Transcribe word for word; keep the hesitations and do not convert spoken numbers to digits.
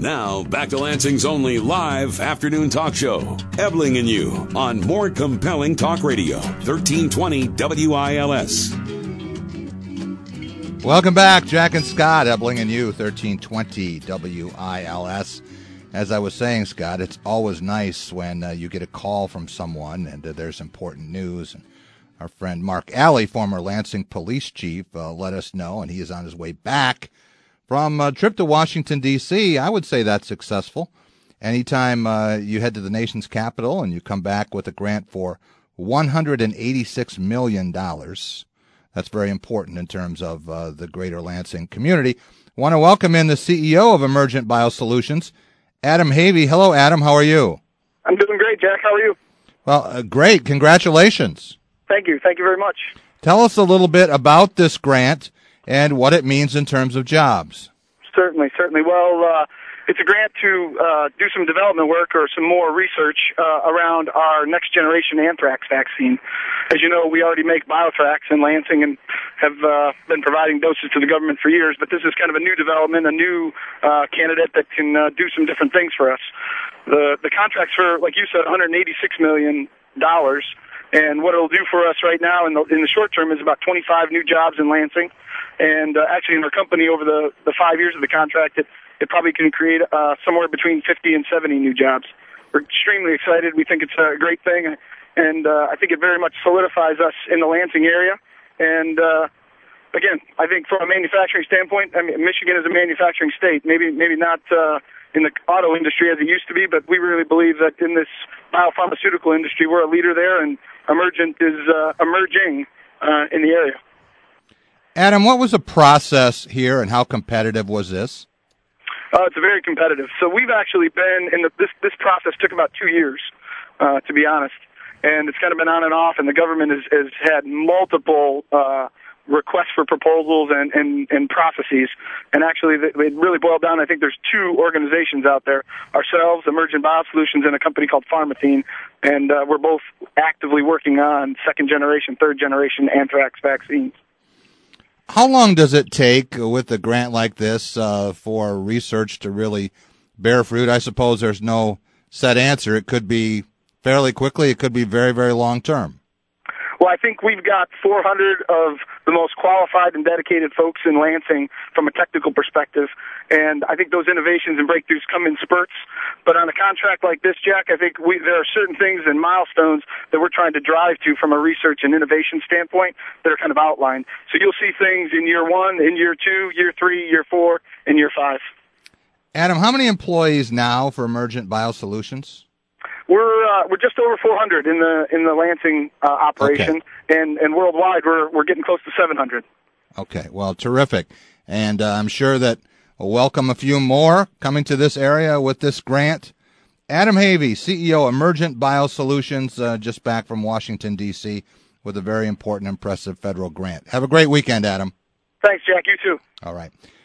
Now, back to Lansing's only live afternoon talk show, Ebling and You, on More Compelling Talk Radio, thirteen twenty W I L S. Welcome back, Jack and Scott, Ebling and You, thirteen twenty W I L S. As I was saying, Scott, it's always nice when uh, you get a call from someone and uh, there's important news. And our friend Mark Alley, former Lansing police chief, uh, let us know, and he is on his way back from a trip to Washington, D C. I would say that's successful. Anytime uh, you head to the nation's capital and you come back with a grant for one hundred eighty-six million dollars, that's very important in terms of uh, the greater Lansing community. I want to welcome in the C E O of Emergent Biosolutions, Adam Havey. Hello, Adam. How are you? I'm doing great, Jack. How are you? Well, uh, great. Congratulations. Thank you. Thank you very much. Tell us a little bit about this grant and what it means in terms of jobs. Certainly, certainly. Well, uh, it's a grant to uh, do some development work or some more research uh, around our next-generation anthrax vaccine. As you know, we already make BioThrax in Lansing and have uh, been providing doses to the government for years, but this is kind of a new development, a new uh, candidate that can uh, do some different things for us. The, the contract's for, like you said, one hundred eighty-six million dollars, and what it'll do for us right now in the, in the short term is about twenty-five new jobs in Lansing. And uh, actually in our company over the, the five years of the contract, it, it probably can create uh, somewhere between fifty and seventy new jobs. We're extremely excited. We think it's a great thing. And uh, I think it very much solidifies us in the Lansing area. And, uh, again, I think from a manufacturing standpoint, I mean, Michigan is a manufacturing state. Maybe maybe not uh, in the auto industry as it used to be, but we really believe that in this biopharmaceutical industry, we're a leader there, and Emergent is uh, emerging uh, in the area. Adam, what was the process here, and how competitive was this? Uh, it's very competitive. So we've actually been in the, this. This process took about two years, uh, to be honest, and it's kind of been on and off. And the government has, has had multiple uh, requests for proposals and, and, and processes. And actually, it really boiled down. I think there's two organizations out there: ourselves, Emergent Biosolutions, and a company called Pharmathene. And uh, we're both actively working on second generation, third generation anthrax vaccines. How long does it take with a grant like this uh, for research to really bear fruit? I suppose there's no set answer. It could be fairly quickly. It could be very, very long term. Well, I think we've got four hundred of the most qualified and dedicated folks in Lansing from a technical perspective, and I think those innovations and breakthroughs come in spurts. But on a contract like this, Jack, I think we, there are certain things and milestones that we're trying to drive to from a research and innovation standpoint that are kind of outlined. So you'll see things in year one, in year two, year three, year four, and year five. Adam, how many employees now for Emergent Biosolutions? We're uh, we're just over four hundred in the in the Lansing uh, operation, okay. and and worldwide we're we're getting close to seven hundred. Okay, well, terrific, and uh, I'm sure that we'll welcome a few more coming to this area with this grant. Adam Havey, C E O, Emergent Biosolutions, uh, just back from Washington D C with a very important, impressive federal grant. Have a great weekend, Adam. Thanks, Jack. You too. All right.